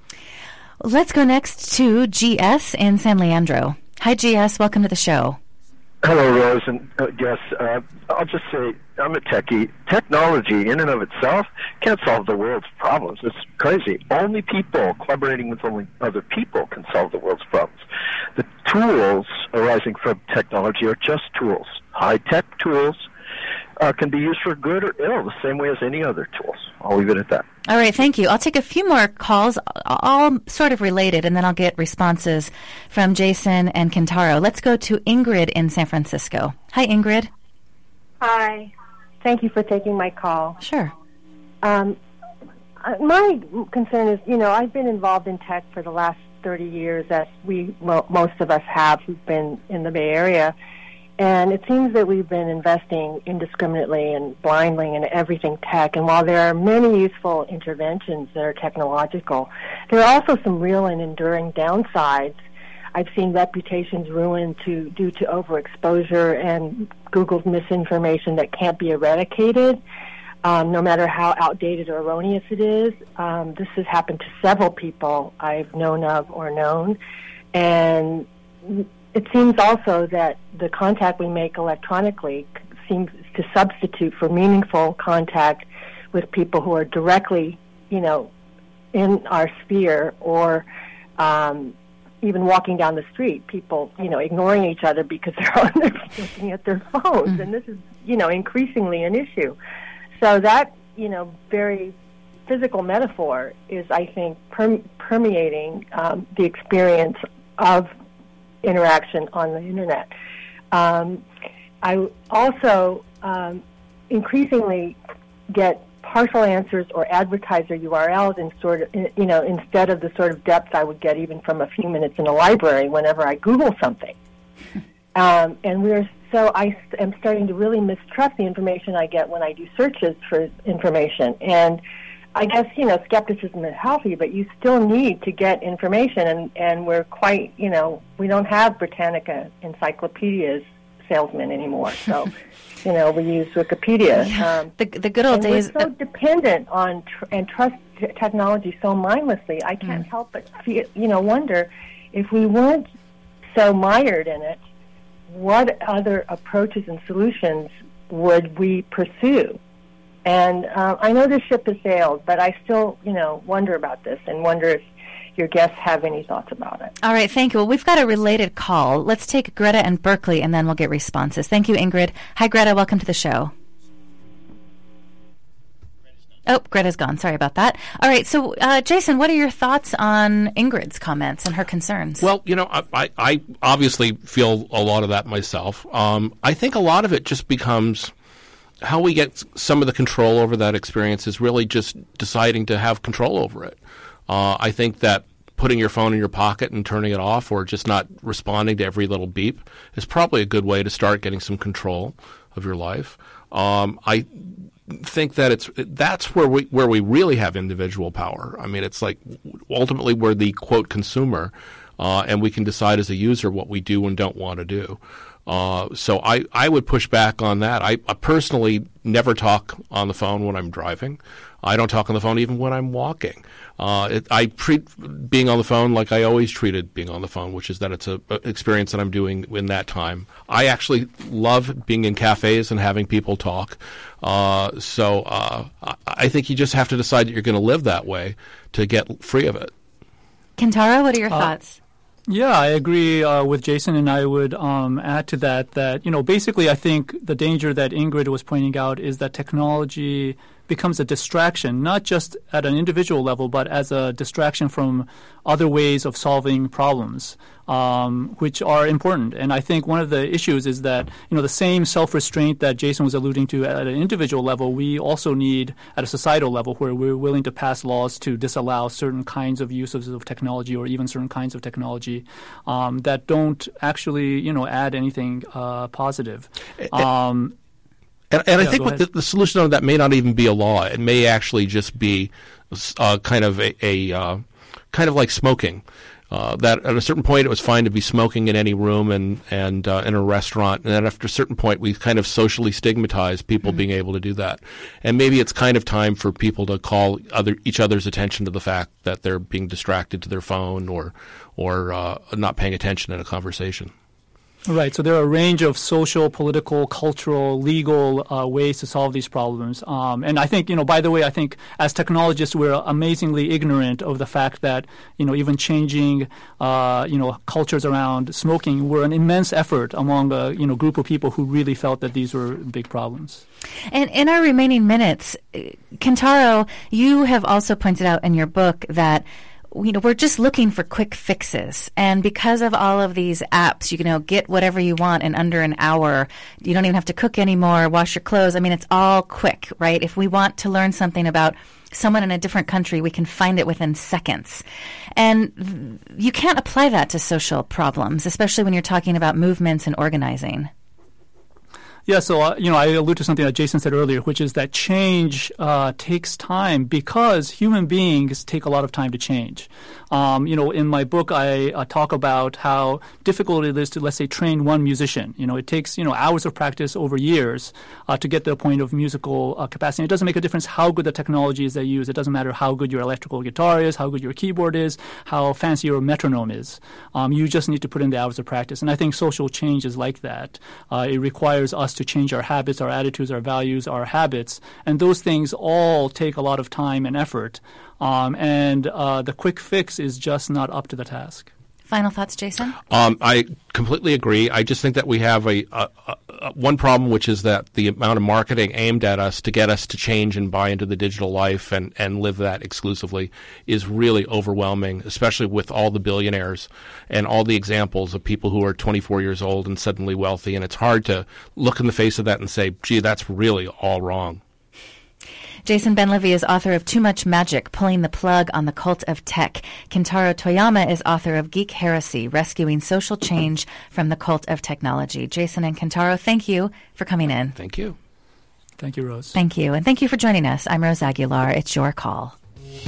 S1: Let's go next to G S in San Leandro. Hi, G S. Welcome to the show.
S8: Hello, Rose, and uh, yes, uh, I'll just say I'm a techie. Technology, in and of itself, can't solve the world's problems. It's crazy. Only people collaborating with only other people can solve the world's problems. The tools arising from technology are just tools. High-tech tools uh, can be used for good or ill, the same way as any other tools. I'll leave it at that.
S1: All right, thank you. I'll take a few more calls, all sort of related, and then I'll get responses from Jason and Kentaro. Let's go to Ingrid in San Francisco. Hi, Ingrid.
S9: Hi. Thank you for taking my call.
S1: Sure.
S9: Um, my concern is, you know, I've been involved in tech for the last thirty years, as we, well, most of us have who've been in the Bay Area. And it seems that we've been investing indiscriminately and blindly in everything tech. And while there are many useful interventions that are technological, there are also some real and enduring downsides. I've seen reputations ruined to, due to overexposure and Google's misinformation that can't be eradicated, um, no matter how outdated or erroneous it is. Um, this has happened to several people I've known of or known. And it seems also that the contact we make electronically seems to substitute for meaningful contact with people who are directly, you know, in our sphere, or um, even walking down the street, people, you know, ignoring each other because they're on their, looking at their phones. Mm-hmm. And this is, you know, increasingly an issue. So that, you know, very physical metaphor is, I think, perme- permeating um, the experience of interaction on the internet. Um, I also um, increasingly get partial answers or advertiser U R Ls in sort of, you know, instead of the sort of depth I would get even from a few minutes in a library whenever I Google something. um, and we're so I am starting to really mistrust the information I get when I do searches for information. And I guess, you know, skepticism is healthy, but you still need to get information, and, and we're quite, you know, we don't have Britannica encyclopedias salesmen anymore. So, you know, we use Wikipedia.
S1: Yeah.
S9: Um,
S1: the, the good old
S9: and
S1: days.
S9: We're so dependent on tr- and trust t- technology so mindlessly. I can't mm. help but, feel, you know, wonder if we weren't so mired in it, what other approaches and solutions would we pursue? And uh, I know the ship has sailed, but I still, you know, wonder about this and wonder if your guests have any thoughts about it.
S1: All right, thank you. Well, we've got a related call. Let's take Greta and Berkeley, and then we'll get responses. Thank you, Ingrid. Hi, Greta. Welcome to the show. Oh, Greta's gone. Sorry about that. All right, so uh, Jason, what are your thoughts on Ingrid's comments and her concerns?
S3: Well, you know, I, I obviously feel a lot of that myself. Um, I think a lot of it just becomes how we get some of the control over that experience is really just deciding to have control over it. Uh, I think that putting your phone in your pocket and turning it off, or just not responding to every little beep, is probably a good way to start getting some control of your life. Um, I think that it's that's where we where we really have individual power. I mean, it's like ultimately we're the quote consumer, uh, and we can decide as a user what we do and don't want to do. Uh, so I, I would push back on that. I, I personally never talk on the phone when I'm driving. I don't talk on the phone even when I'm walking. Uh, it, I treat being on the phone like I always treated being on the phone, which is that it's an experience that I'm doing in that time. I actually love being in cafes and having people talk. Uh, so uh, I think you just have to decide that you're going to live that way to get free of it.
S1: Kentaro, what are your
S2: uh,
S1: thoughts?
S2: Yeah, I agree uh, with Jason, and I would um, add to that that, you know, basically I think the danger that Ingrid was pointing out is that technology becomes a distraction, not just at an individual level, but as a distraction from other ways of solving problems, um, which are important. And I think one of the issues is that, you know, the same self-restraint that Jason was alluding to at an individual level, we also need at a societal level, where we're willing to pass laws to disallow certain kinds of uses of technology, or even certain kinds of technology um, that don't actually, you know, add anything uh, positive. Um,
S3: And, and
S2: yeah,
S3: I think what the, the solution on that may not even be a law. It may actually just be uh, kind of a, a uh, kind of like smoking. Uh, that at a certain point it was fine to be smoking in any room and and uh, in a restaurant, and then after a certain point we kind of socially stigmatize people mm-hmm. being able to do that. And maybe it's kind of time for people to call other each other's attention to the fact that they're being distracted to their phone or or uh, not paying attention in a conversation.
S2: Right. So there are a range of social, political, cultural, legal uh, ways to solve these problems. Um, and I think, you know, by the way, I think as technologists, we're amazingly ignorant of the fact that, you know, even changing, uh, you know, cultures around smoking were an immense effort among a, you know, group of people who really felt that these were big problems.
S1: And in our remaining minutes, Kentaro, you have also pointed out in your book that you know, we're just looking for quick fixes. And because of all of these apps, you know, get whatever you want in under an hour. You don't even have to cook anymore, wash your clothes. I mean, it's all quick, right? If we want to learn something about someone in a different country, we can find it within seconds. And you can't apply that to social problems, especially when you're talking about movements and organizing.
S2: Yeah, so, uh, you know, I allude to something that Jason said earlier, which is that change uh, takes time because human beings take a lot of time to change. Um, you know, in my book, I uh, talk about how difficult it is to, let's say, train one musician. You know, it takes, you know, hours of practice over years uh, to get to the point of musical uh, capacity. It doesn't make a difference how good the technology is they use. It doesn't matter how good your electrical guitar is, how good your keyboard is, how fancy your metronome is. Um, you just need to put in the hours of practice. And I think social change is like that. Uh, it requires us to change our habits, our attitudes, our values, our habits. And those things all take a lot of time and effort. Um, and uh, the quick fix is just not up to the task.
S1: Final thoughts, Jason?
S3: Um, I completely agree. I just think that we have a, a, a one problem, which is that the amount of marketing aimed at us to get us to change and buy into the digital life and, and live that exclusively is really overwhelming, especially with all the billionaires and all the examples of people who are twenty-four years old and suddenly wealthy. And it's hard to look in the face of that and say, gee, that's really all wrong.
S1: Jason Benlevy is author of Too Much Magic, Pulling the Plug on the Cult of Tech. Kentaro Toyama is author of Geek Heresy, Rescuing Social Change from the Cult of Technology. Jason and Kentaro, thank you for coming in.
S3: Thank you.
S2: Thank you, Rose.
S1: Thank you. And thank you for joining us. I'm Rose Aguilar. It's your call.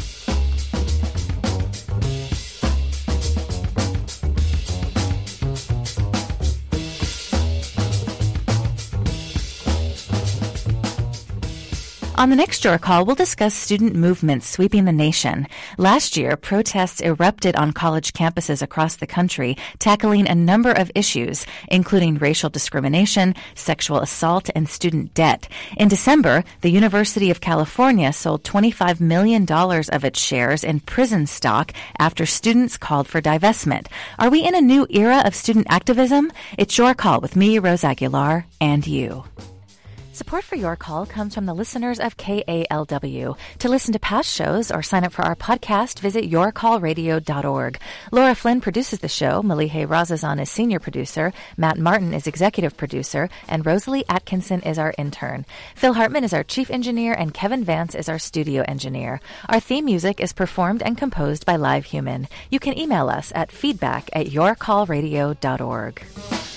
S1: On the next Your Call, we'll discuss student movements sweeping the nation. Last year, protests erupted on college campuses across the country, tackling a number of issues, including racial discrimination, sexual assault, and student debt. In December, the University of California sold twenty-five million dollars of its shares in prison stock after students called for divestment. Are we in a new era of student activism? It's Your Call with me, Rose Aguilar, and you. Support for Your Call comes from the listeners of K A L W. To listen to past shows or sign up for our podcast, visit your call radio dot org. Laura Flynn produces the show. Malihe Razazan is senior producer. Matt Martin is executive producer. And Rosalie Atkinson is our intern. Phil Hartman is our chief engineer. And Kevin Vance is our studio engineer. Our theme music is performed and composed by Live Human. You can email us at feedback at your call radio dot org.